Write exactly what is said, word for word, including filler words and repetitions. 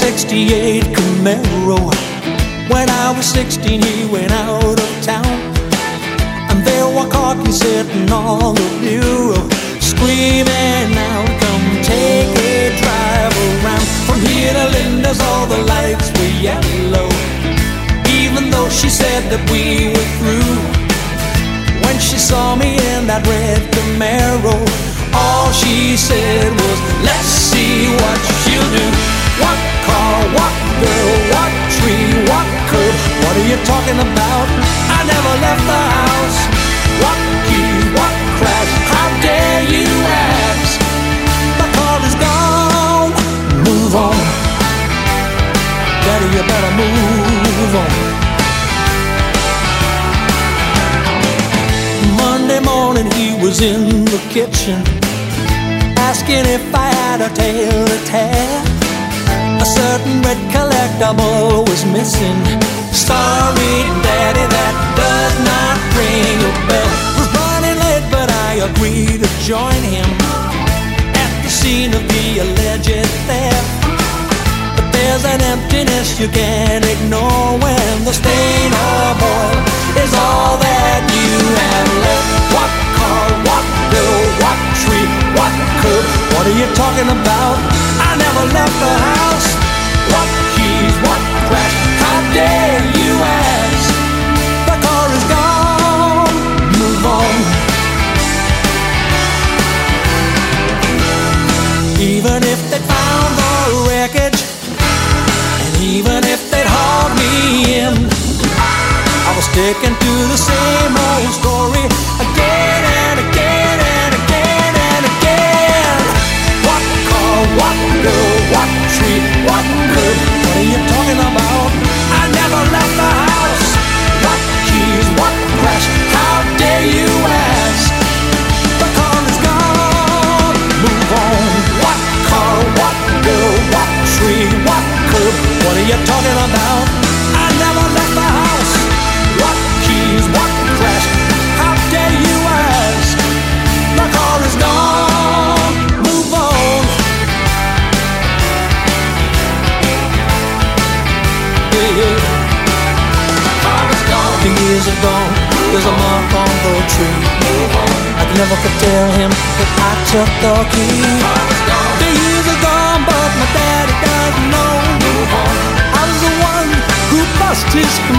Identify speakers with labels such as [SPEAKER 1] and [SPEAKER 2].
[SPEAKER 1] sixty-eight Camaro. When I was sixteen, he went out of town, and there were Corky sitting on the bureau, screaming out, "Come take a drive around." From here to Linda's, all the lights were yellow, even though she said that we were through. When she saw me in that red Camaro, all she said was, "Let's see what she'll do." What car, what girl, what tree, what curb, what are you talking about? I never left the house. What key, what crash, how dare you ask? The car is gone, move on. Daddy, you better move on. Monday morning he was in the kitchen, asking if I had a tail to tell. A certain red collectible was missing. Sorry, Daddy, that does not ring a bell. Was running late, but I agreed to join him at the scene of the alleged theft. But there's an emptiness you can't ignore when the stain of oil is all that you have left. What car, what girl, what tree, what curb, what are you talking about? I never left the house. What keys, what crash, how dare you ask? The car is gone, move on. Even if they found the wreckage, and even if they'd hauled me in, I was sticking to the same old story again and again and again and again. What car, what girl, what tree, what curb, what are you talking about? I never left the house. What keys, what crash, how dare you ask? The car is gone, move on. What car, what girl, what tree, what curb, what are you talking about? I never left the house. What keys, what crash, how dare you ask? The car is gone, move on. Yeah, yeah. The car is gone. The years are gone. There's a mark on the tree. Move on. I never could tell him that I took the key. The car is gone. The years are gone, but my daddy doesn't know. Move on. I was the one who bust his